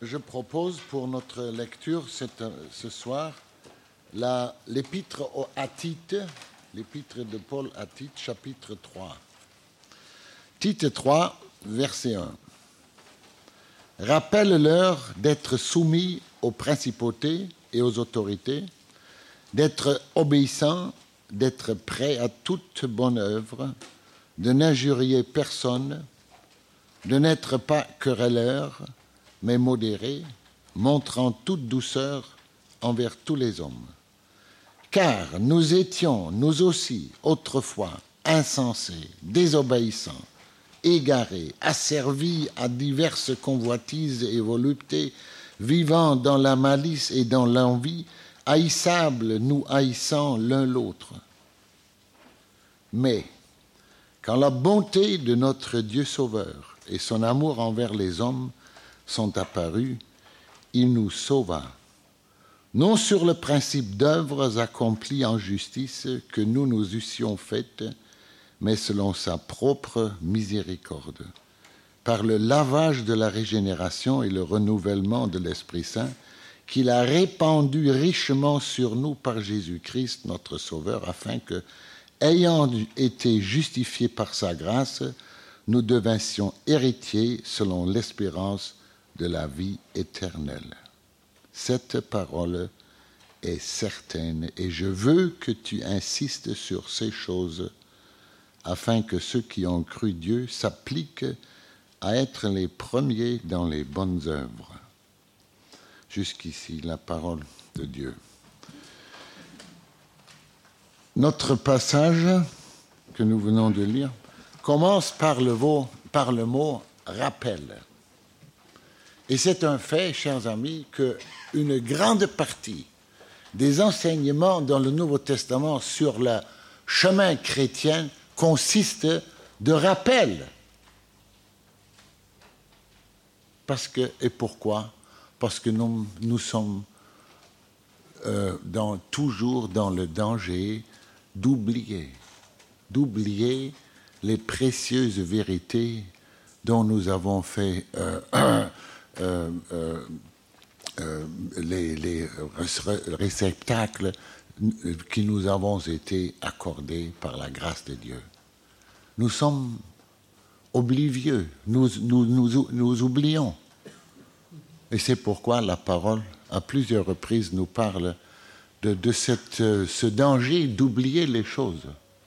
Je propose pour notre lecture ce soir l'épître à Tite, l'épître de Paul à Tite, chapitre 3. Tite 3, verset 1. Rappelle-leur d'être soumis aux principautés et aux autorités, d'être obéissants, d'être prêts à toute bonne œuvre, de n'injurier personne, de n'être pas querelleurs, mais modérés, montrant toute douceur envers tous les hommes. Car nous étions, nous aussi, autrefois, insensés, désobéissants, égarés, asservis à diverses convoitises et voluptés, vivant dans la malice et dans l'envie, haïssables, nous haïssant l'un l'autre. Mais, quand la bonté de notre Dieu Sauveur et son amour envers les hommes sont apparus, il nous sauva, non sur le principe d'œuvres accomplies en justice que nous eussions faites, mais selon sa propre miséricorde, par le lavage de la régénération et le renouvellement de l'Esprit Saint, qu'il a répandu richement sur nous par Jésus-Christ, notre Sauveur, afin que, ayant été justifiés par sa grâce, nous devinssions héritiers selon l'espérance de la vie éternelle. Cette parole est certaine et je veux que tu insistes sur ces choses afin que ceux qui ont cru Dieu s'appliquent à être les premiers dans les bonnes œuvres. Jusqu'ici, la parole de Dieu. Notre passage que nous venons de lire commence par le mot « rappel ». Et c'est un fait, chers amis, qu'une grande partie des enseignements dans le Nouveau Testament sur le chemin chrétien consiste de rappel. Et pourquoi ? Parce que nous sommes toujours dans le danger d'oublier les précieuses vérités dont nous avons fait les réceptacles qui nous avons été accordés par la grâce de Dieu. Nous sommes oblivieux, nous oublions. Et c'est pourquoi la parole, à plusieurs reprises, nous parle de ce danger d'oublier les choses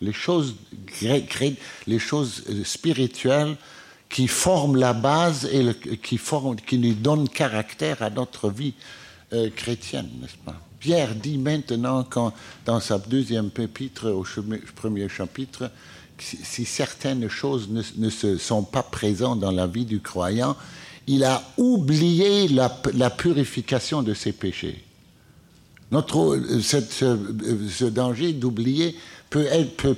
spirituelles qui forment la base et qui nous donnent caractère à notre vie chrétienne, n'est-ce pas ? Pierre dit maintenant, dans sa deuxième épître, au premier chapitre, si certaines choses ne sont pas présentes dans la vie du croyant, il a oublié la purification de ses péchés. Ce danger d'oublier peut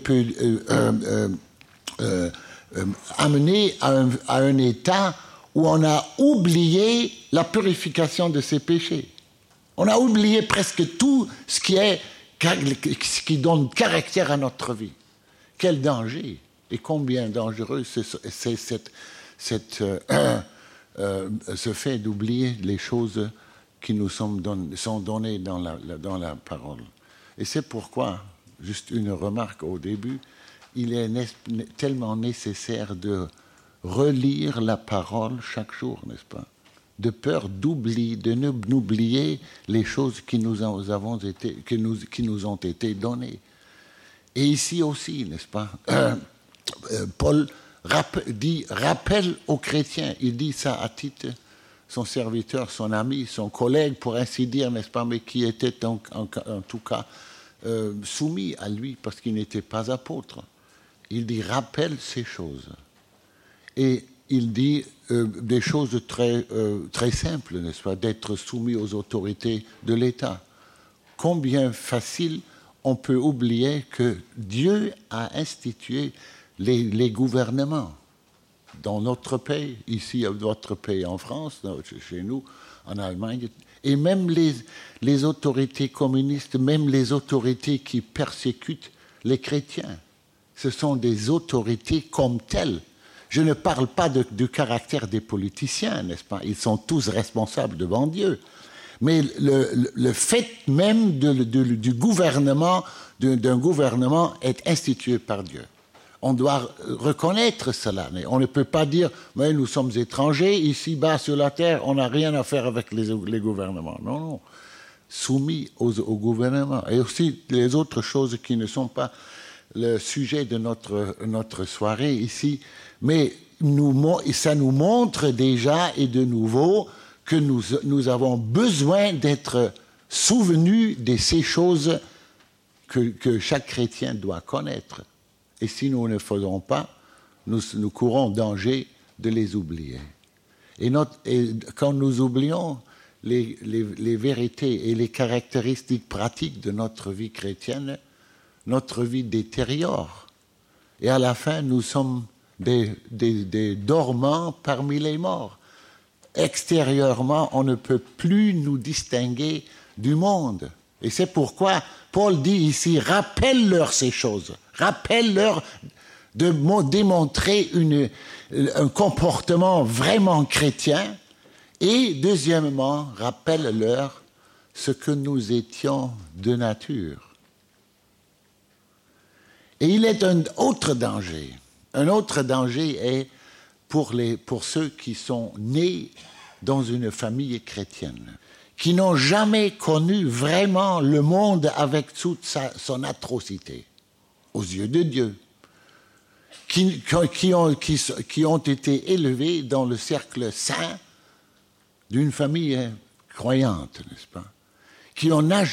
amener à un état où on a oublié la purification de ses péchés. On a oublié presque tout ce qui donne caractère à notre vie. Quel danger et combien dangereux c'est ce fait d'oublier les choses qui nous sont données dans la parole. Et c'est pourquoi, juste une remarque au début, il est tellement nécessaire de relire la parole chaque jour, n'est-ce pas ? De peur de n'oublier les choses qui nous ont été données. Et ici aussi, n'est-ce pas ? Paul rappelle aux chrétiens, il dit ça à Tite, son serviteur, son ami, son collègue, pour ainsi dire, n'est-ce pas, mais qui était en tout cas soumis à lui parce qu'il n'était pas apôtre. Il dit, rappelle ces choses. Et il dit des choses très simples, n'est-ce pas, d'être soumis aux autorités de l'État. Combien facile on peut oublier que Dieu a institué les gouvernements dans notre pays, ici, votre pays en France, chez nous, en Allemagne, et même les autorités communistes, même les autorités qui persécutent les chrétiens. Ce sont des autorités comme telles Je ne parle pas du caractère des politiciens, n'est-ce pas? Ils sont tous responsables devant Dieu. Mais le fait même du gouvernement, d'un gouvernement est institué par Dieu. On doit reconnaître cela. Mais on ne peut pas dire « mais nous sommes étrangers, ici-bas sur la terre, on n'a rien à faire avec les gouvernements ». Non, non. Soumis au gouvernement. Et aussi les autres choses qui ne sont pas le sujet de notre soirée ici. Mais ça nous montre déjà et de nouveau que nous avons besoin d'être souvenus de ces choses que chaque chrétien doit connaître. Et si nous ne le faisons pas, nous courons danger de les oublier. Et quand nous oublions les vérités et les caractéristiques pratiques de notre vie chrétienne, notre vie détériore. Et à la fin, nous sommes des dormants parmi les morts. Extérieurement, on ne peut plus nous distinguer du monde. Et c'est pourquoi Paul dit ici, rappelle-leur ces choses. Rappelle-leur de démontrer un comportement vraiment chrétien. Et deuxièmement, rappelle-leur ce que nous étions de nature. Et il est un autre danger. Un autre danger est pour ceux qui sont nés dans une famille chrétienne, qui n'ont jamais connu vraiment le monde avec toute son atrocité, aux yeux de Dieu, qui ont été élevés dans le cercle saint d'une famille croyante, n'est-ce pas? Qui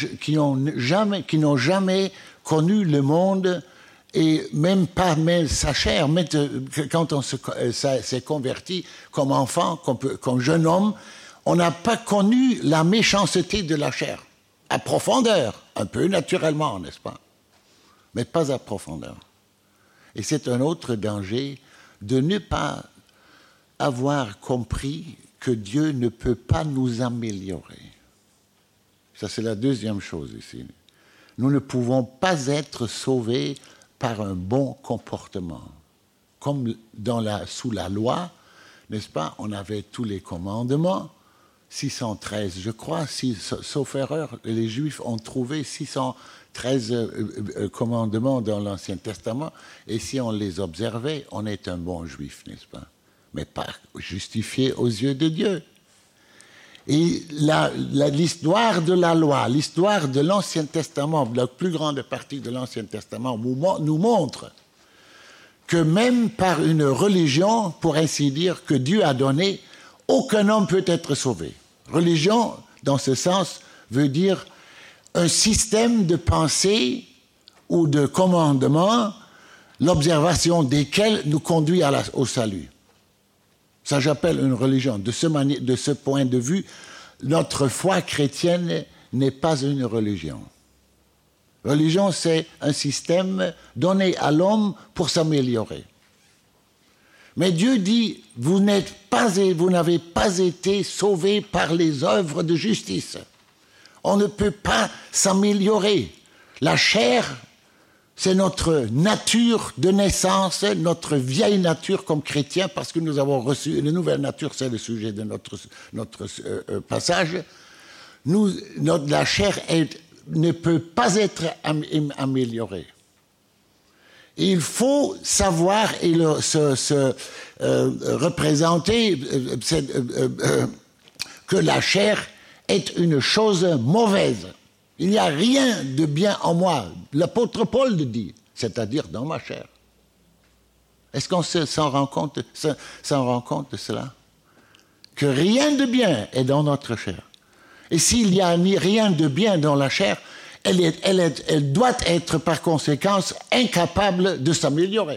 n'ont jamais connu le monde. Et même pas sa chair, mais quand on s'est converti comme enfant, comme jeune homme, on n'a pas connu la méchanceté de la chair, à profondeur, un peu naturellement, n'est-ce pas? Mais pas à profondeur. Et c'est un autre danger de ne pas avoir compris que Dieu ne peut pas nous améliorer. Ça, c'est la deuxième chose ici. Nous ne pouvons pas être sauvés par un bon comportement. Comme sous la loi, n'est-ce pas, on avait tous les commandements, 613, je crois, sauf erreur, les Juifs ont trouvé 613 commandements dans l'Ancien Testament, et si on les observait, on est un bon Juif, n'est-ce pas? Mais pas justifié aux yeux de Dieu. Et l'histoire de la loi, l'histoire de l'Ancien Testament, la plus grande partie de l'Ancien Testament nous montre que même par une religion, pour ainsi dire, que Dieu a donnée, aucun homme peut être sauvé. Religion, dans ce sens, veut dire un système de pensée ou de commandements, l'observation desquels nous conduit au salut. Ça, j'appelle une religion. De ce point de vue, notre foi chrétienne n'est pas une religion. Religion, c'est un système donné à l'homme pour s'améliorer. Mais Dieu dit, vous n'avez pas été sauvés par les œuvres de justice. On ne peut pas s'améliorer. La chair, c'est notre nature de naissance, notre vieille nature comme chrétien, parce que nous avons reçu une nouvelle nature, c'est le sujet de notre passage. La chair ne peut pas être améliorée. Et il faut savoir et représenter que la chair est une chose mauvaise. Il n'y a rien de bien en moi. L'apôtre Paul le dit, c'est-à-dire dans ma chair. Est-ce qu'on s'en rend compte de cela? Que rien de bien est dans notre chair. Et s'il n'y a rien de bien dans la chair, elle doit être par conséquent incapable de s'améliorer.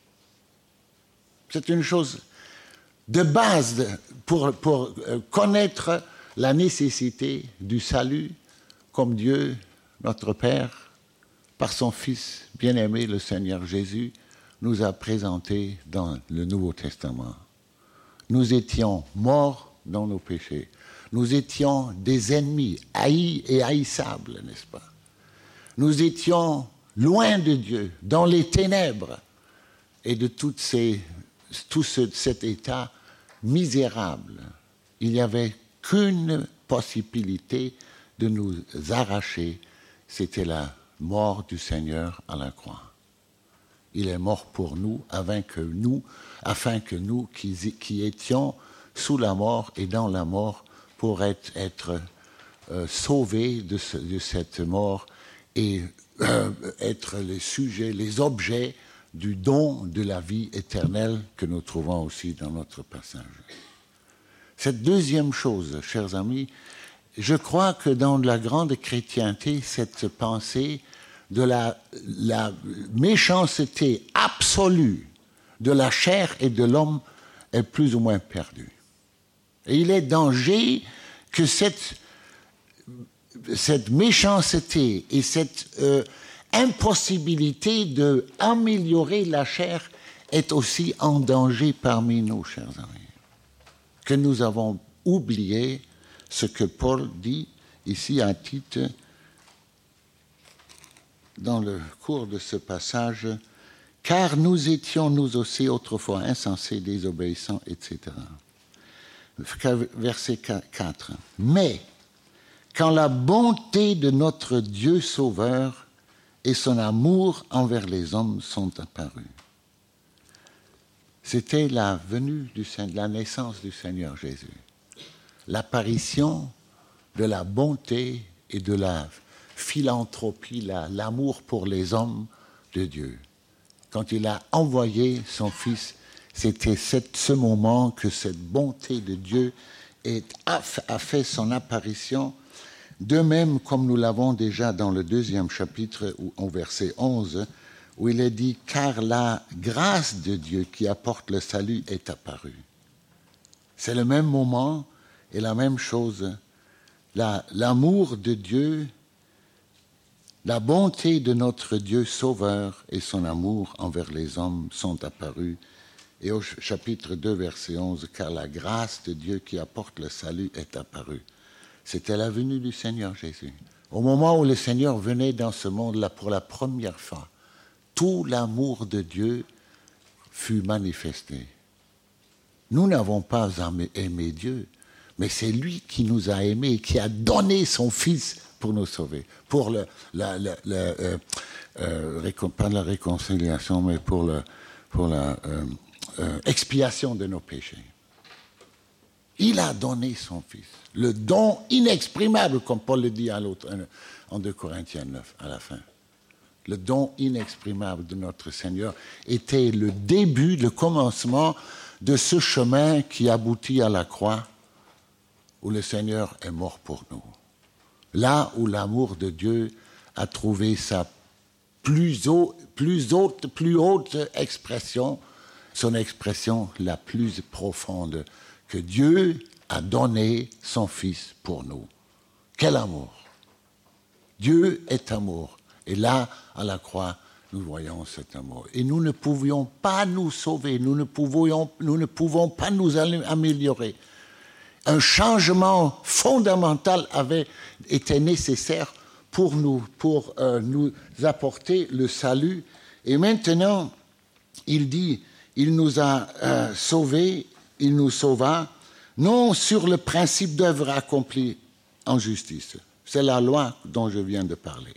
C'est une chose de base pour connaître la nécessité du salut comme Dieu, notre Père, par son Fils bien-aimé, le Seigneur Jésus, nous a présenté dans le Nouveau Testament. Nous étions morts dans nos péchés. Nous étions des ennemis, haïs et haïssables, n'est-ce pas? Nous étions loin de Dieu, dans les ténèbres. Et de toutes ces cet état misérable, il n'y avait qu'une possibilité de nous arracher, c'était la mort du Seigneur à la croix. Il est mort pour nous, afin que nous qui étions sous la mort et dans la mort, pour être sauvés de cette mort et être les sujets, les objets du don de la vie éternelle que nous trouvons aussi dans notre passage. Cette deuxième chose, chers amis, je crois que dans la grande chrétienté, cette pensée de la méchanceté absolue de la chair et de l'homme est plus ou moins perdue. Et il est danger que cette méchanceté et cette impossibilité d'améliorer la chair est aussi en danger parmi nous, chers amis. Que nous avons oublié ce que Paul dit ici à Tite dans le cours de ce passage, « Car nous étions nous aussi autrefois insensés, désobéissants, etc. » Verset 4. « Mais quand la bonté de notre Dieu Sauveur et son amour envers les hommes sont apparus. » C'était la venue la naissance du Seigneur Jésus. L'apparition de la bonté et de la philanthropie, l'amour pour les hommes de Dieu. Quand il a envoyé son Fils, c'était ce moment que cette bonté de Dieu a fait son apparition. De même, comme nous l'avons déjà dans le 2e chapitre, au verset 11, où il est dit « Car la grâce de Dieu qui apporte le salut est apparue. » C'est le même moment et la même chose. L'amour de Dieu, la bonté de notre Dieu Sauveur et son amour envers les hommes sont apparus. Et au chapitre 2, verset 11, « Car la grâce de Dieu qui apporte le salut est apparue. » C'était la venue du Seigneur Jésus. Au moment où le Seigneur venait dans ce monde-là pour la première fois, tout l'amour de Dieu fut manifesté. Nous n'avons pas aimé Dieu, mais c'est lui qui nous a aimés, qui a donné son Fils pour nous sauver, pour pas la réconciliation, mais pour la expiation de nos péchés. Il a donné son Fils, le don inexprimable, comme Paul le dit en 2 Corinthiens 9, à la fin. Le don inexprimable de notre Seigneur était le début, le commencement de ce chemin qui aboutit à la croix, où le Seigneur est mort pour nous. Là où l'amour de Dieu a trouvé sa plus haute expression, son expression la plus profonde, que Dieu a donné son Fils pour nous. Quel amour! Dieu est amour. Et là, à la croix, nous voyons cet amour. Et nous ne pouvions pas nous sauver, nous ne pouvons pas nous améliorer. Un changement fondamental avait été nécessaire pour nous apporter le salut. Et maintenant, il dit, il nous a sauvés, il nous sauva, non sur le principe d'œuvre accomplie en justice. C'est la loi dont je viens de parler.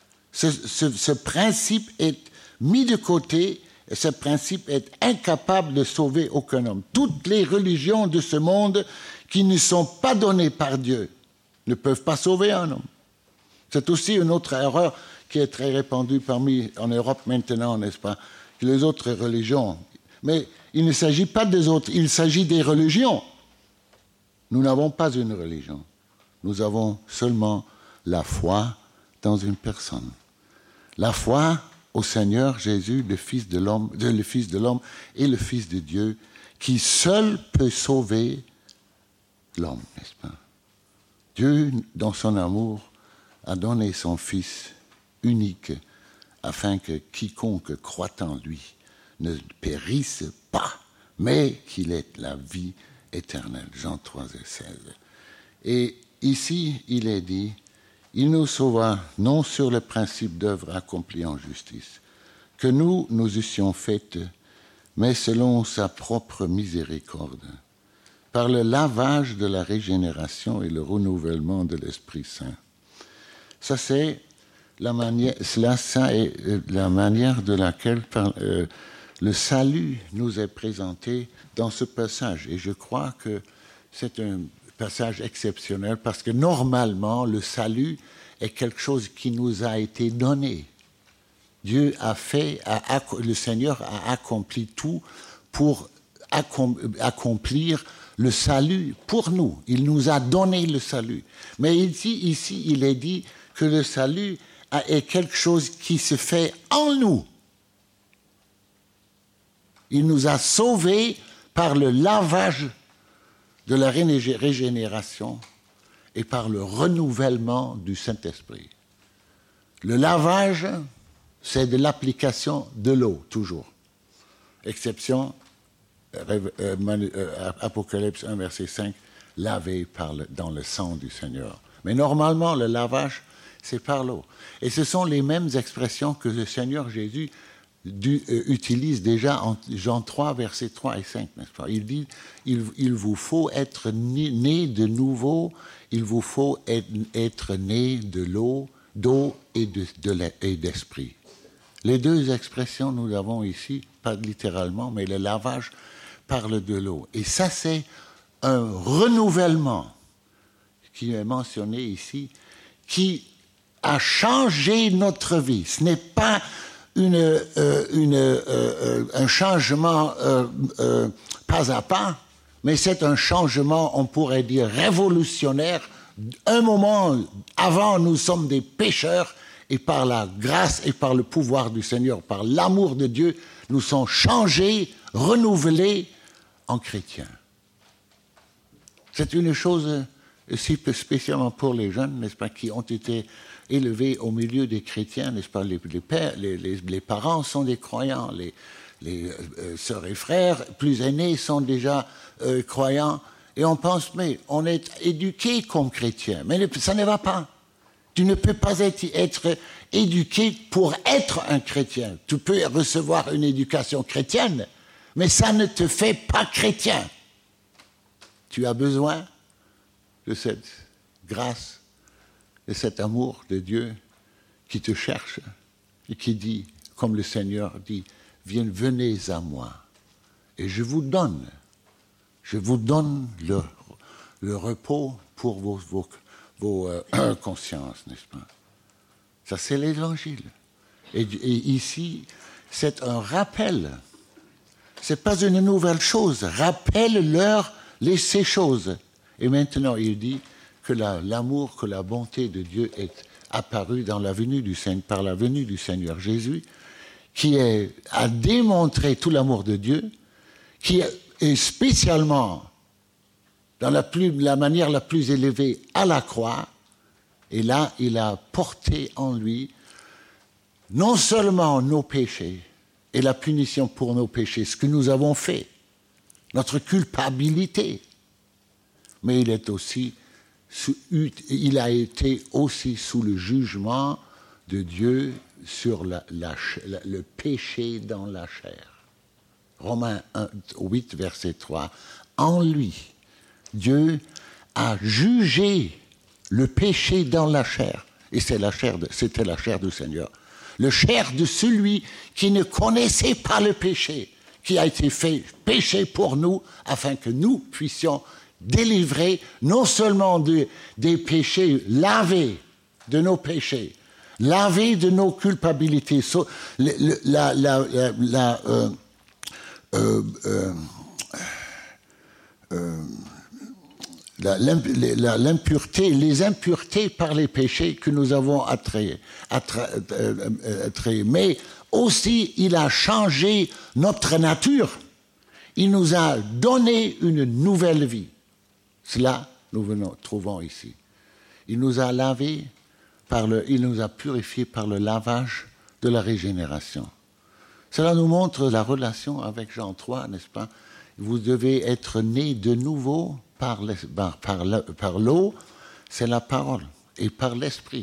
Ce principe est mis de côté, et ce principe est incapable de sauver aucun homme. Toutes les religions de ce monde qui ne sont pas données par Dieu ne peuvent pas sauver un homme. C'est aussi une autre erreur qui est très répandue en Europe maintenant, n'est-ce pas? Les autres religions. Mais il ne s'agit pas des autres, il s'agit des religions. Nous n'avons pas une religion. Nous avons seulement la foi dans une personne. La foi au Seigneur Jésus, le Fils de l'homme et le Fils de Dieu, qui seul peut sauver l'homme, n'est-ce pas? Dieu, dans son amour, a donné son Fils unique afin que quiconque croit en lui ne périsse pas, mais qu'il ait la vie éternelle. Jean 3, 16. Et ici, il est dit, il nous sauva non sur le principe d'œuvre accomplie en justice, que nous eussions fait mais selon sa propre miséricorde, par le lavage de la régénération et le renouvellement de l'Esprit Saint. Ça, c'est la manière, ça est la manière de laquelle le salut nous est présenté dans ce passage. Et je crois que c'est un passage exceptionnel parce que normalement, le salut est quelque chose qui nous a été donné. Dieu a fait, le Seigneur a accompli tout pour accomplir le salut pour nous. Il nous a donné le salut. Mais ici, il est dit que le salut est quelque chose qui se fait en nous. Il nous a sauvés par le lavage de la régénération et par le renouvellement du Saint-Esprit. Le lavage, c'est de l'application de l'eau, toujours. Exception, Apocalypse 1, verset 5, lavé dans le sang du Seigneur. Mais normalement, le lavage, c'est par l'eau. Et ce sont les mêmes expressions que le Seigneur Jésus utilise déjà en Jean 3, versets 3 et 5, n'est-ce pas? Il dit, il vous faut être né de nouveau, il vous faut être né de l'eau, d'eau et d'esprit. Les deux expressions, nous l'avons ici, pas littéralement, mais le lavage parle de l'eau. Et ça, c'est un renouvellement qui est mentionné ici, qui a changé notre vie. Ce n'est pas un changement pas à pas, mais c'est un changement, on pourrait dire, révolutionnaire. Un moment avant, nous sommes des pécheurs, et par la grâce et par le pouvoir du Seigneur, par l'amour de Dieu, nous sommes changés, renouvelés en chrétiens. C'est une chose aussi spécialement pour les jeunes, n'est-ce pas, qui ont été élevés au milieu des chrétiens, n'est-ce pas, les parents sont des croyants, les sœurs et frères plus aînés sont déjà croyants, et on pense, mais on est éduqués comme chrétiens, mais ça ne va pas. Tu ne peux pas être éduqué pour être un chrétien. Tu peux recevoir une éducation chrétienne, mais ça ne te fait pas chrétien. Tu as besoin de cette grâce, de cet amour de Dieu qui te cherche et qui dit, comme le Seigneur dit, venez à moi et je vous donne le repos pour vos consciences, n'est-ce pas? Ça, c'est l'Évangile. Et ici, c'est un rappel. Ce n'est pas une nouvelle chose. Rappelle-leur ces choses. Et maintenant, il dit que l'amour, que la bonté de Dieu est apparue par la venue du Seigneur Jésus, qui a démontré tout l'amour de Dieu, qui est spécialement dans la manière la plus élevée à la croix, et là, il a porté en lui non seulement nos péchés et la punition pour nos péchés, ce que nous avons fait, notre culpabilité, mais il a été aussi sous le jugement de Dieu sur le péché dans la chair. Romains 8, verset 3. En lui, Dieu a jugé le péché dans la chair. Et c'était la chair du Seigneur. Le chair de celui qui ne connaissait pas le péché, qui a été fait péché pour nous, afin que nous puissions délivrer non seulement des péchés, lavés de nos péchés, lavés de nos culpabilités, l'impureté, les impuretés par les péchés que nous avons attrayés. Mais aussi, il a changé notre nature. Il nous a donné une nouvelle vie. Cela, nous trouvons ici. Il nous a lavés, il nous a purifiés par le lavage de la régénération. Cela nous montre la relation avec Jean 3, n'est-ce pas? Vous devez être nés de nouveau par l'eau, c'est la parole, et par l'esprit.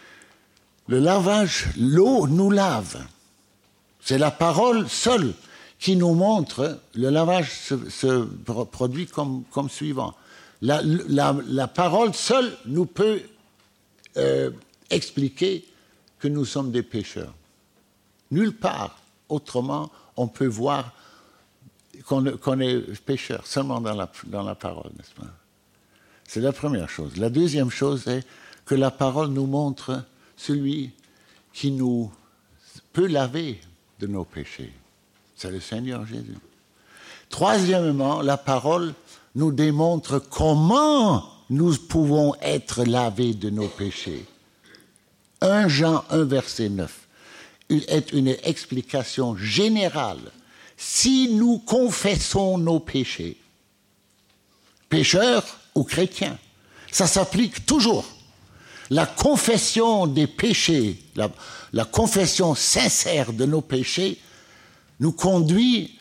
Le lavage, l'eau nous lave. C'est la parole seule qui nous montre, le lavage se produit comme suivant. La parole seule nous peut expliquer que nous sommes des pécheurs. Nulle part autrement on peut voir qu'on est pécheur, seulement dans la parole, n'est-ce pas? C'est la première chose. La deuxième chose est que la parole nous montre celui qui nous peut laver de nos péchés. C'est le Seigneur Jésus. Troisièmement, la parole nous démontre comment nous pouvons être lavés de nos péchés. 1 Jean 1, verset 9 est une explication générale. Si nous confessons nos péchés, pécheurs ou chrétiens, ça s'applique toujours. La confession des péchés, la confession sincère de nos péchés nous conduit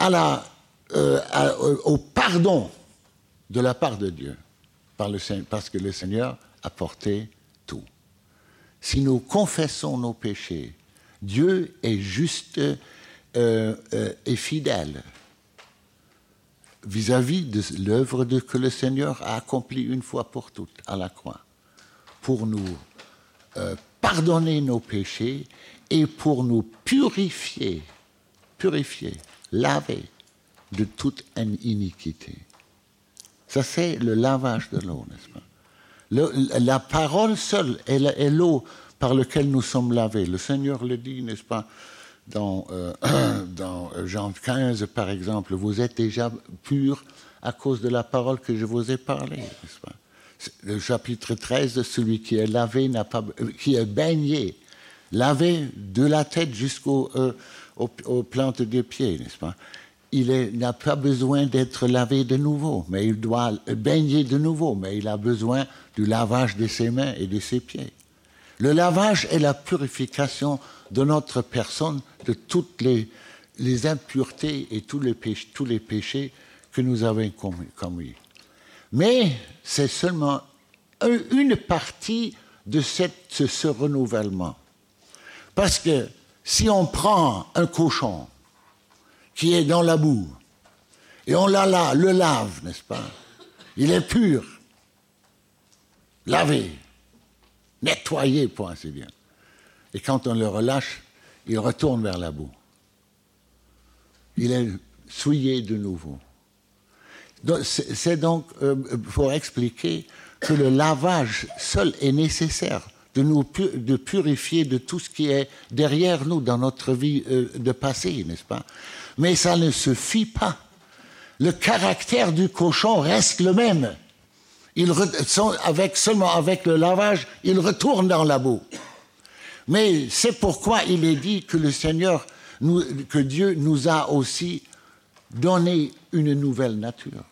au pardon de la part de Dieu, parce que le Seigneur a porté tout. Si nous confessons nos péchés, Dieu est juste et fidèle vis-à-vis de l'œuvre que le Seigneur a accomplie une fois pour toutes à la croix, pour nous pardonner nos péchés et pour nous purifier, laver de toute iniquité. Ça, c'est le lavage de l'eau, n'est-ce pas? La parole seule est l'eau par laquelle nous sommes lavés. Le Seigneur le dit, n'est-ce pas, dans Jean 15, par exemple, vous êtes déjà purs à cause de la parole que je vous ai parlé, n'est-ce pas? Le chapitre 13, celui qui est lavé, qui est baigné, lavé de la tête jusqu'aux plantes des pieds, n'est-ce pas? Il n'a pas besoin d'être lavé de nouveau, mais il doit baigner de nouveau, mais il a besoin du lavage de ses mains et de ses pieds. Le lavage est la purification de notre personne de toutes les impuretés et tous les péchés que nous avons commis. Mais c'est seulement une partie de ce renouvellement. Parce que si on prend un cochon qui est dans la boue, et on le lave, n'est-ce pas? Il est pur, lavé, nettoyé, pour ainsi dire. Et quand on le relâche, il retourne vers la boue. Il est souillé de nouveau. C'est donc pour expliquer que le lavage seul est nécessaire de purifier de tout ce qui est derrière nous dans notre vie de passé, n'est-ce pas? Mais ça ne suffit pas. Le caractère du cochon reste le même. Seulement avec le lavage, il retourne dans la boue. Mais c'est pourquoi il est dit que le Seigneur, que Dieu nous a aussi donné une nouvelle nature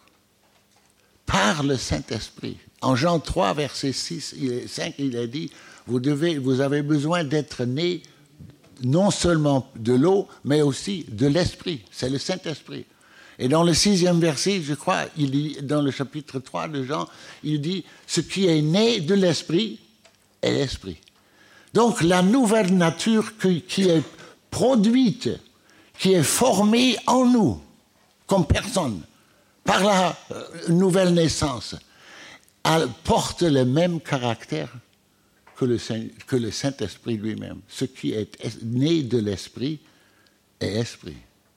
par le Saint-Esprit. En Jean 3, verset 6 et 5, il a dit, vous avez besoin d'être nés non seulement de l'eau, mais aussi de l'Esprit. C'est le Saint-Esprit. Et dans le 6e verset, je crois, dans le chapitre 3 de Jean, il dit, ce qui est né de l'Esprit est l'Esprit. Donc la nouvelle nature qui est produite, qui est formée en nous, comme personne, par la nouvelle naissance, elle porte le même caractère que le Saint-Esprit lui-même. Ce qui est né de l'Esprit est Esprit.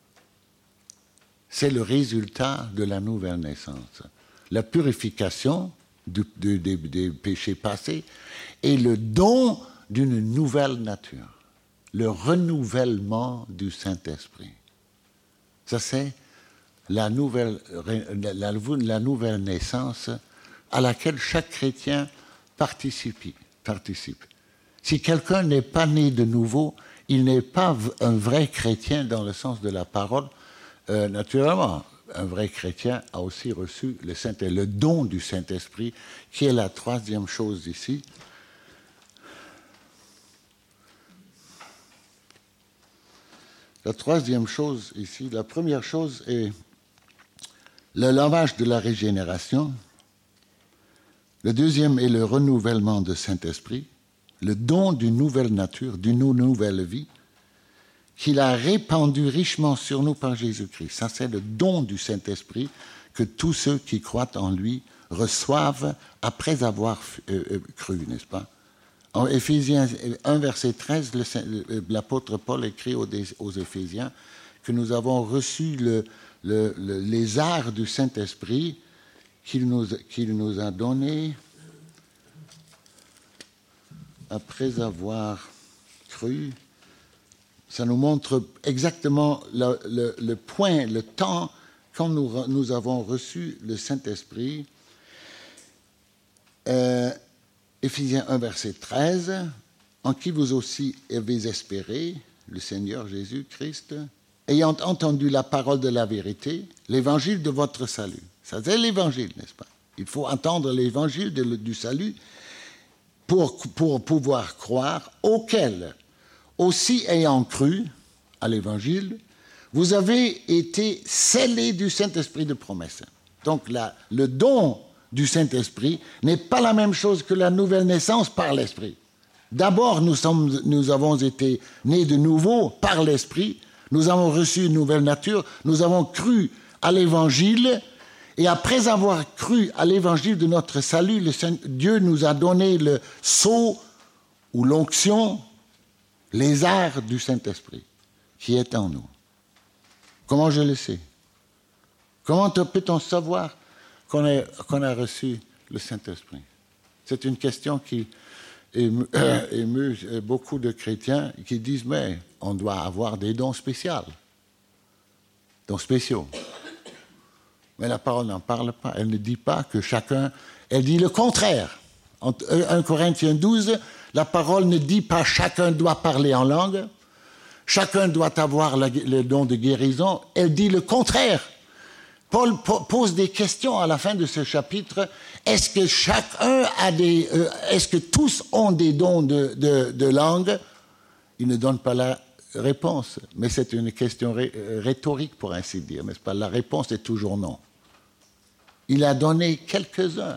C'est le résultat de la nouvelle naissance. La purification des péchés passés et le don d'une nouvelle nature. Le renouvellement du Saint-Esprit. Ça, c'est la nouvelle naissance à laquelle chaque chrétien participe. Si quelqu'un n'est pas né de nouveau, il n'est pas un vrai chrétien dans le sens de la parole. Naturellement, un vrai chrétien a aussi reçu le don du Saint-Esprit, qui est la troisième chose ici. La troisième chose ici, la première chose est le lavage de la régénération. Le deuxième est le renouvellement du Saint-Esprit, le don d'une nouvelle nature, d'une nouvelle vie. qu'il a répandu richement sur nous par Jésus-Christ. Ça, c'est le don du Saint-Esprit que tous ceux qui croient en lui reçoivent après avoir cru, n'est-ce pas? En Éphésiens 1, verset 13, l'apôtre Paul écrit aux Éphésiens que nous avons reçu les arts du Saint-Esprit qu'il nous a donnés après avoir cru. Ça nous montre exactement le point, le temps quand nous avons reçu le Saint-Esprit. Éphésiens 1, verset 13, en qui vous aussi avez espéré, le Seigneur Jésus-Christ, ayant entendu la parole de la vérité, l'évangile de votre salut. Ça, c'est l'évangile, n'est-ce pas? Il faut entendre l'évangile du salut pour pouvoir croire, auquel, aussi ayant cru à l'évangile, vous avez été scellés du Saint-Esprit de promesse. Donc le don du Saint-Esprit n'est pas la même chose que la nouvelle naissance par l'Esprit. D'abord, nous avons été nés de nouveau par l'Esprit, nous avons reçu une nouvelle nature, nous avons cru à l'Évangile, et après avoir cru à l'Évangile de notre salut, Dieu nous a donné le sceau ou l'onction, les arts du Saint-Esprit qui est en nous. Comment je le sais? Comment peut-on savoir qu'on a reçu le Saint-Esprit? C'est une question qui émeut beaucoup de chrétiens qui disent « mais on doit avoir des dons spéciaux. » Mais la parole n'en parle pas. Elle ne dit pas que chacun... Elle dit le contraire. En 1 Corinthiens 12, la parole ne dit pas « chacun doit parler en langue », chacun doit avoir le don de guérison. Elle dit le contraire. Paul pose des questions à la fin de ce chapitre. Est-ce que tous ont des dons de langue? Il ne donne pas la réponse, mais c'est une question rhétorique pour ainsi dire, n'est-ce pas? La réponse est toujours non. Il a donné quelques-uns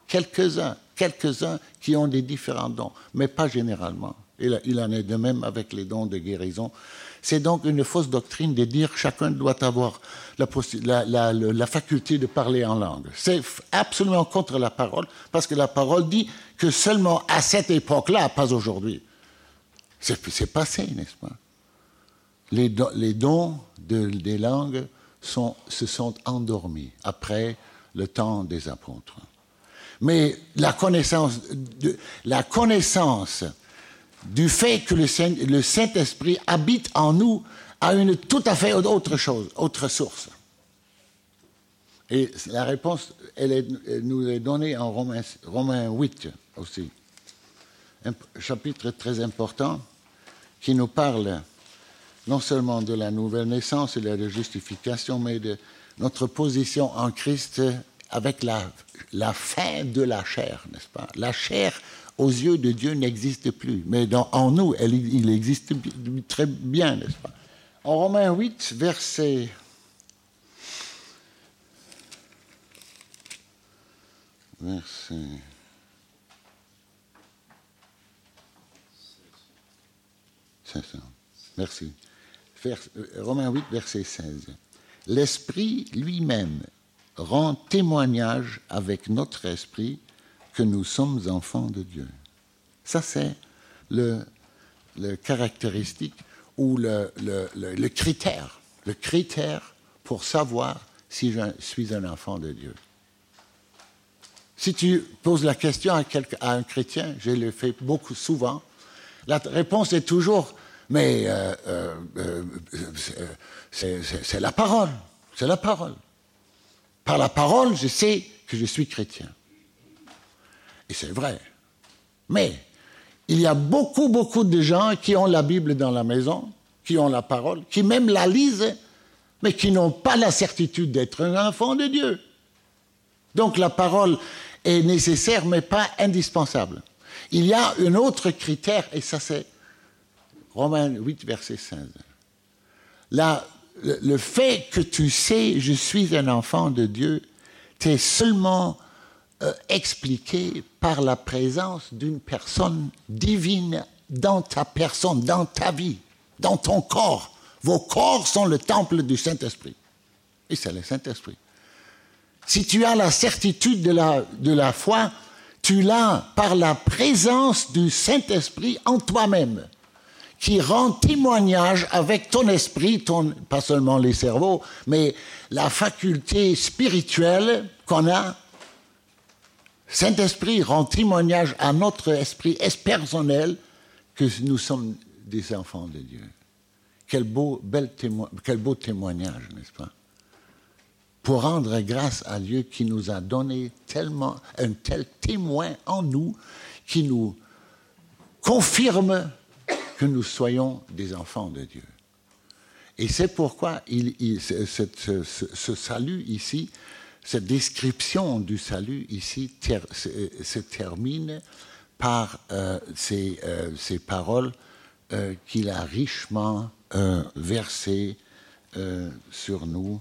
qui ont des différents dons, mais pas généralement. Il en est de même avec les dons de guérison. C'est donc une fausse doctrine de dire que chacun doit avoir la faculté de parler en langue. C'est absolument contre la parole, parce que la parole dit que seulement à cette époque-là, pas aujourd'hui. C'est passé, n'est-ce pas? Les dons des langues se sont endormis après le temps des apôtres. Mais la connaissance du fait que le Saint-Esprit habite en nous a une tout à fait autre chose, autre source. Et la réponse, elle nous est donnée en Romains 8 aussi. Un chapitre très important qui nous parle non seulement de la nouvelle naissance et de la justification, mais de notre position en Christ avec la fin de la chair, n'est-ce pas? La chair, aux yeux de Dieu, n'existe plus. Mais en nous, il existe très bien, n'est-ce pas? En Romains 8, verset 16. Merci. Romains 8, verset 16. L'Esprit lui-même rend témoignage avec notre esprit que nous sommes enfants de Dieu. Ça, c'est le caractéristique ou le critère. Le critère pour savoir si je suis un enfant de Dieu. Si tu poses la question à un chrétien, je le fais souvent, la réponse est toujours « mais c'est la parole, c'est la parole. Par la parole, je sais que je suis chrétien. » Et c'est vrai. Mais il y a beaucoup de gens qui ont la Bible dans la maison, qui ont la parole, qui même la lisent, mais qui n'ont pas la certitude d'être un enfant de Dieu. Donc la parole est nécessaire, mais pas indispensable. Il y a un autre critère, et ça c'est Romains 8, verset 16. Là, le fait que tu sais, je suis un enfant de Dieu, t'est seulement expliqué par la présence d'une personne divine dans ta personne, dans ta vie. dans ton corps. Vos corps sont le temple du Saint-Esprit. Et c'est le Saint-Esprit. Si tu as la certitude de la foi, tu l'as par la présence du Saint-Esprit en toi-même, qui rend témoignage avec ton esprit, pas seulement les cerveaux, mais la faculté spirituelle qu'on a. Saint-Esprit rend témoignage à notre esprit personnel que nous sommes des enfants de Dieu. Quel beau témoignage, n'est-ce pas? Pour rendre grâce à Dieu qui nous a donné un tel témoin en nous, qui nous confirme que nous soyons des enfants de Dieu. Et c'est pourquoi ce salut ici, cette description du salut ici se termine par ces paroles qu'il a richement versées sur nous,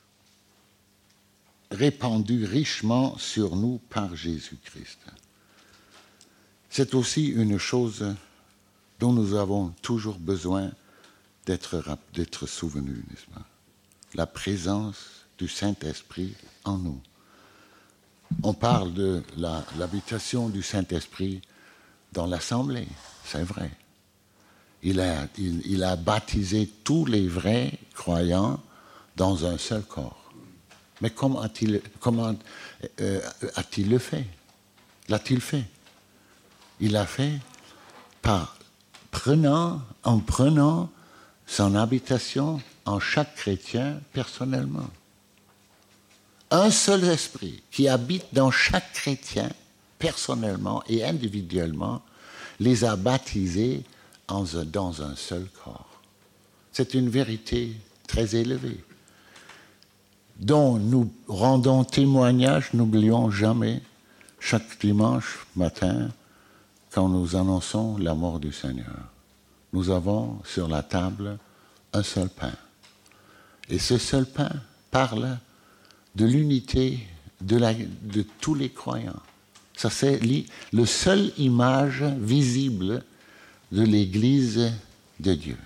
répandues richement sur nous par Jésus-Christ. C'est aussi une chose dont nous avons toujours besoin d'être souvenus, n'est-ce pas? La présence du Saint-Esprit en nous. On parle de l'habitation du Saint-Esprit dans l'Assemblée, c'est vrai. Il a baptisé tous les vrais croyants dans un seul corps. Mais comment a-t-il le fait? L'a-t-il fait? Il l'a fait en prenant son habitation en chaque chrétien personnellement. Un seul esprit qui habite dans chaque chrétien personnellement et individuellement les a baptisés dans un seul corps. C'est une vérité très élevée dont nous rendons témoignage, n'oublions jamais, chaque dimanche matin, quand nous annonçons la mort du Seigneur. Nous avons sur la table un seul pain. Et ce seul pain parle de l'unité de tous les croyants. Ça, c'est la seule image visible de l'Église de Dieu.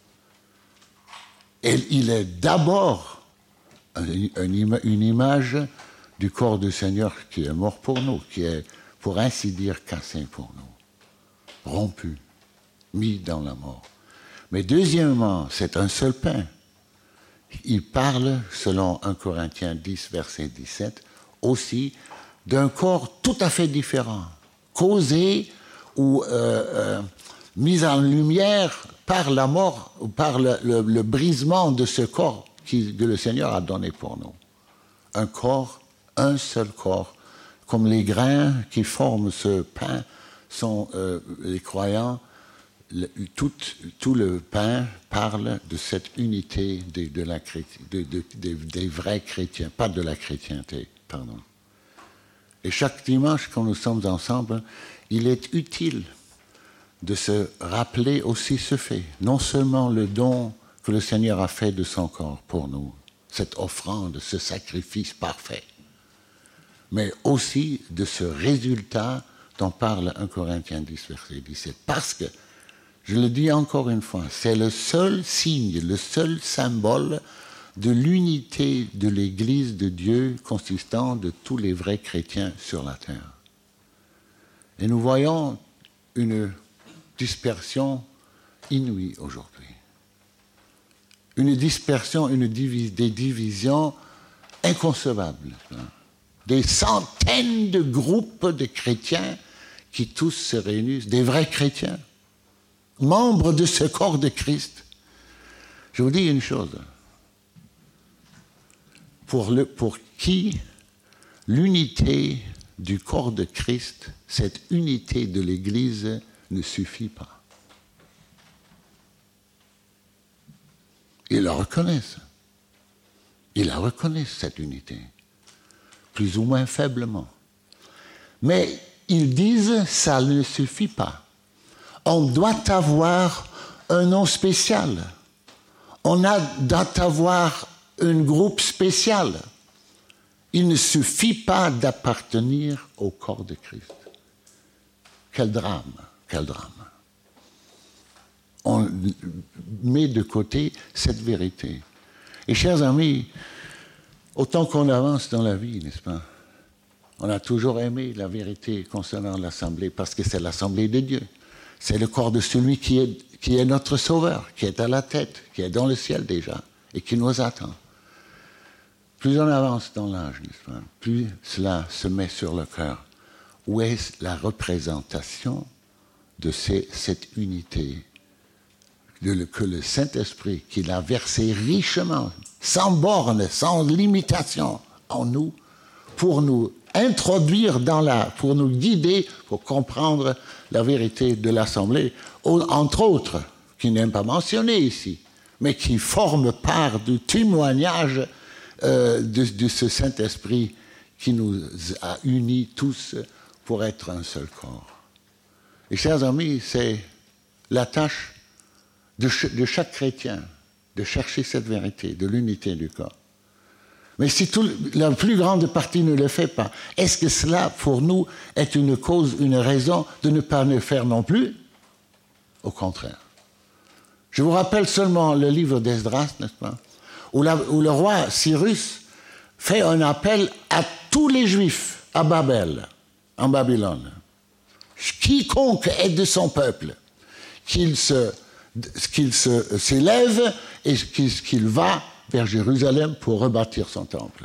Et il est d'abord une image du corps du Seigneur qui est mort pour nous, qui est, pour ainsi dire, cassé pour nous, rompu, mis dans la mort. Mais deuxièmement, c'est un seul pain. Il parle, selon 1 Corinthiens 10, verset 17, aussi d'un corps tout à fait différent, causé ou mis en lumière par la mort, ou par le brisement de ce corps que le Seigneur a donné pour nous. Un corps, un seul corps, comme les grains qui forment ce pain sont les croyants. Tout le pain parle de cette unité des vrais chrétiens, pas de la chrétienté, pardon. Et chaque dimanche, quand nous sommes ensemble, il est utile de se rappeler aussi ce fait. Non seulement le don que le Seigneur a fait de son corps pour nous, cette offrande, ce sacrifice parfait, mais aussi de ce résultat dont parle 1 Corinthiens 10, verset 17. Parce que, je le dis encore une fois, c'est le seul signe, le seul symbole de l'unité de l'Église de Dieu consistant de tous les vrais chrétiens sur la terre. Et nous voyons une dispersion inouïe aujourd'hui. Une dispersion, des divisions inconcevables. Des centaines de groupes de chrétiens qui tous se réunissent, des vrais chrétiens, membres de ce corps de Christ. Je vous dis une chose. Pour qui l'unité du corps de Christ, cette unité de l'Église ne suffit pas. Ils la reconnaissent. Ils la reconnaissent, cette unité, plus ou moins faiblement. Mais ils disent, ça ne suffit pas. On doit avoir un nom spécial. Doit avoir un groupe spécial. Il ne suffit pas d'appartenir au corps de Christ. Quel drame, quel drame. on met de côté cette vérité. Et chers amis, autant qu'on avance dans la vie, n'est-ce pas, on a toujours aimé la vérité concernant l'Assemblée, parce que c'est l'Assemblée de Dieu. C'est le corps de celui qui est notre Sauveur, qui est à la tête, qui est dans le ciel déjà, et qui nous attend. Plus on avance dans l'âge, n'est-ce pas, plus cela se met sur le cœur. Où est la représentation de cette unité que le Saint-Esprit, qu'il a versé richement, sans borne, sans limitation en nous, pour nous introduire pour nous guider, pour comprendre la vérité de l'Assemblée, entre autres, qui n'est pas mentionné ici, mais qui forme part du témoignage de ce Saint-Esprit qui nous a unis tous pour être un seul corps. Et chers amis, c'est la tâche de chaque chrétien de chercher cette vérité, de l'unité du corps. Mais si la plus grande partie ne le fait pas, est-ce que cela, pour nous, est une cause, une raison de ne pas le faire non plus? Au contraire. Je vous rappelle seulement le livre d'Esdras, n'est-ce pas, où le roi Cyrus fait un appel à tous les Juifs à Babel, en Babylone. Quiconque est de son peuple, qu'il s'élève et qu'il va vers Jérusalem pour rebâtir son temple.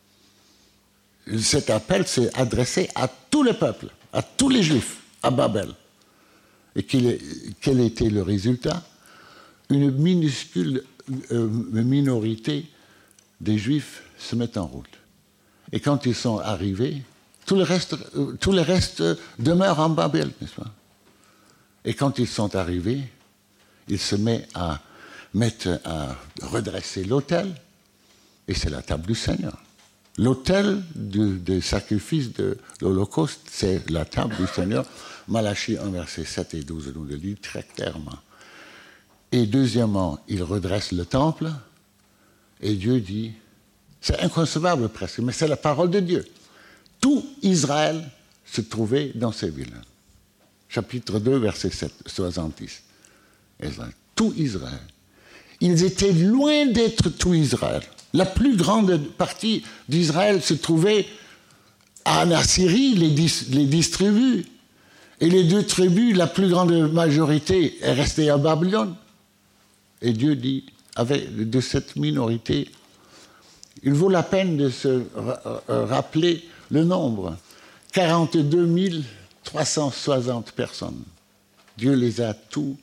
Cet appel s'est adressé à tout le peuple, à tous les Juifs, à Babel. Et quel était le résultat? Une minuscule minorité des Juifs se met en route. Et quand ils sont arrivés, tout le reste demeure en Babel, n'est-ce pas? Et quand ils sont arrivés, il se met à redresser l'autel, et c'est la table du Seigneur. L'autel des sacrifices de l'Holocauste, c'est la table du Seigneur. Malachie 1, versets 7 et 12 nous le dit très clairement. Et deuxièmement, il redresse le temple, et Dieu dit, c'est inconcevable presque, mais c'est la parole de Dieu. Tout Israël se trouvait dans ces villes. Chapitre 2, verset 70. Tout Israël. Ils étaient loin d'être tout Israël. La plus grande partie d'Israël se trouvait en Assyrie, les 10 tribus. Et les 2 tribus, la plus grande majorité est restée à Babylone. Et Dieu dit, de cette minorité, il vaut la peine de se rappeler le nombre. 42 360 personnes. Dieu les a tous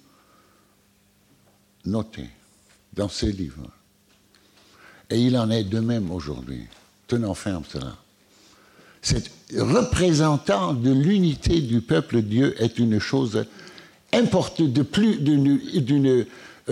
notés dans ses livres. Et il en est de même aujourd'hui. Tenons ferme cela. Cet représentant de l'unité du peuple de Dieu est une chose importante, d'une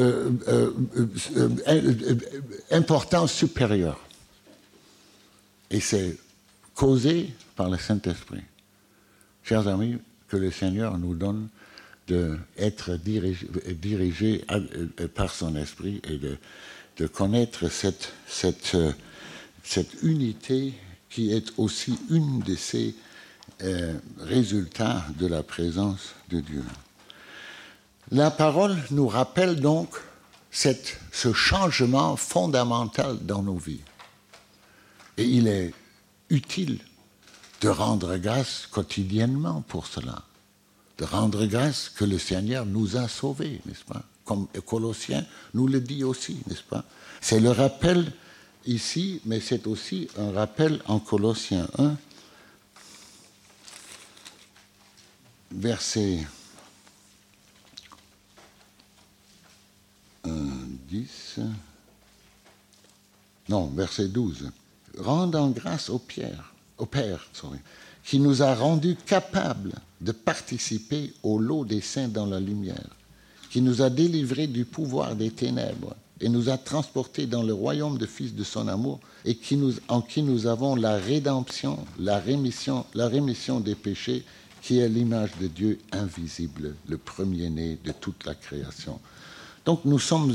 importance supérieure. Et c'est causé par le Saint-Esprit. Chers amis, que le Seigneur nous donne d'être dirigés par son Esprit et de connaître cette unité qui est aussi une de ces résultats de la présence de Dieu. La parole nous rappelle donc ce changement fondamental dans nos vies. Et il est utile de rendre grâce quotidiennement pour cela. De rendre grâce que le Seigneur nous a sauvés, n'est-ce pas? Comme Colossiens nous le dit aussi, n'est-ce pas? C'est le rappel ici, mais c'est aussi un rappel en Colossiens 1, verset 12. Rendant grâce au Père, qui nous a rendus capables de participer au lot des saints dans la lumière, qui nous a délivrés du pouvoir des ténèbres et nous a transportés dans le royaume de Fils de son amour, et en qui nous avons la rédemption, la rémission des péchés, qui est l'image de Dieu invisible, le premier-né de toute la création. Donc nous sommes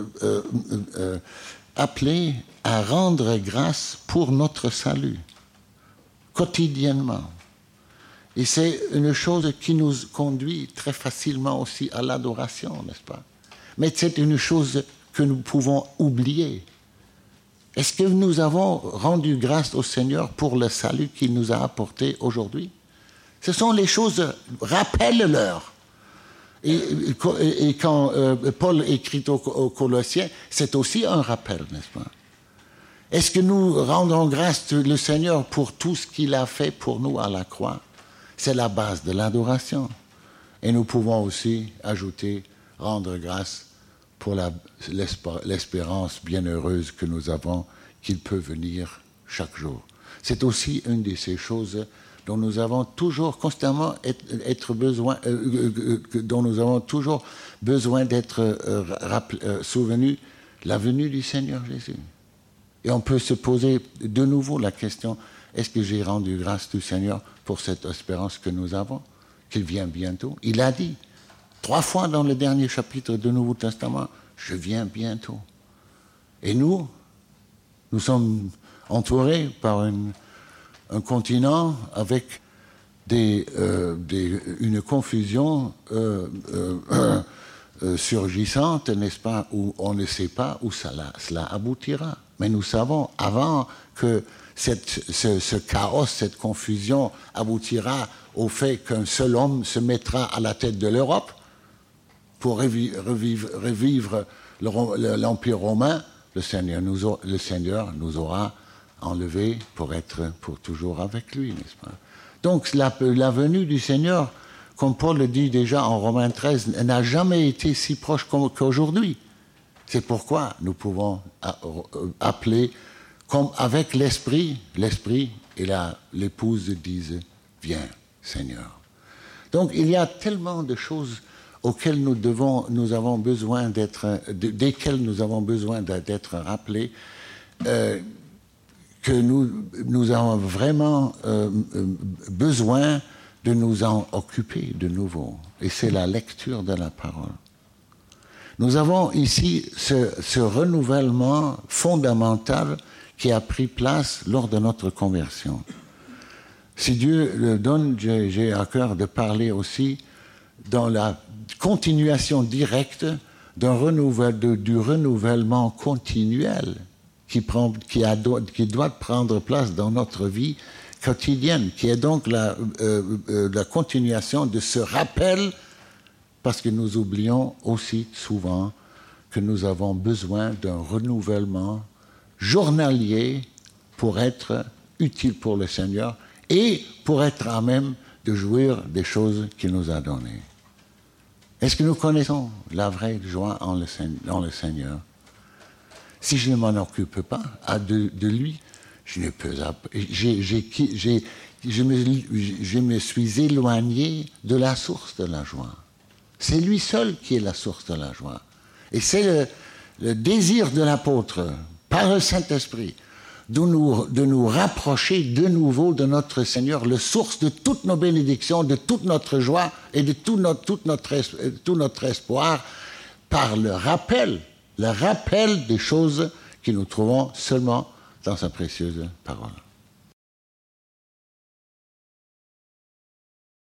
appelés à rendre grâce pour notre salut, quotidiennement. Et c'est une chose qui nous conduit très facilement aussi à l'adoration, n'est-ce pas? Mais c'est une chose que nous pouvons oublier. Est-ce que nous avons rendu grâce au Seigneur pour le salut qu'il nous a apporté aujourd'hui? Ce sont les choses, rappelle-leur. Et quand Paul écrit aux Colossiens, c'est aussi un rappel, n'est-ce pas? Est-ce que nous rendons grâce au Seigneur pour tout ce qu'il a fait pour nous à la croix? C'est la base de l'adoration. Et nous pouvons aussi ajouter, rendre grâce pour l'espérance bienheureuse que nous avons, qu'il peut venir chaque jour. C'est aussi une de ces choses dont nous avons toujours constamment dont nous avons toujours besoin d'être souvenus, la venue du Seigneur Jésus. Et on peut se poser de nouveau la question, est-ce que j'ai rendu grâce du Seigneur pour cette espérance que nous avons, qu'il vient bientôt? Il a dit 3 fois dans le dernier chapitre du Nouveau Testament, je viens bientôt. Et nous sommes entourés par un continent avec une confusion surgissante, n'est-ce pas, où on ne sait pas où cela aboutira. Mais nous savons, avant que ce chaos, cette confusion aboutira au fait qu'un seul homme se mettra à la tête de l'Europe pour revivre l'Empire romain, le Seigneur nous aura enlevés pour être pour toujours avec lui, n'est-ce pas? Donc la venue du Seigneur, comme Paul le dit déjà en Romains 13, n'a jamais été si proche qu'aujourd'hui. C'est pourquoi nous pouvons appeler, comme avec l'Esprit et l'épouse disent, viens Seigneur. Donc il y a tellement de choses desquelles nous avons besoin d'être rappelés, que nous avons vraiment besoin de nous en occuper de nouveau. Et c'est la lecture de la parole. Nous avons ici ce renouvellement fondamental qui a pris place lors de notre conversion. Si Dieu le donne, j'ai à cœur de parler aussi dans la continuation directe du renouvellement continuel qui doit prendre place dans notre vie quotidienne, qui est donc la continuation de ce rappel, parce que nous oublions aussi souvent que nous avons besoin d'un renouvellement journalier pour être utile pour le Seigneur et pour être à même de jouir des choses qu'il nous a données. Est-ce que nous connaissons la vraie joie dans le Seigneur? Si je ne m'en occupe pas de lui, je me suis éloigné de la source de la joie. C'est lui seul qui est la source de la joie. Et c'est le désir de l'apôtre, par le Saint-Esprit, de nous rapprocher de nouveau de notre Seigneur, la source de toutes nos bénédictions, de toute notre joie et de tout notre espoir, par le rappel des choses que nous trouvons seulement dans sa précieuse parole.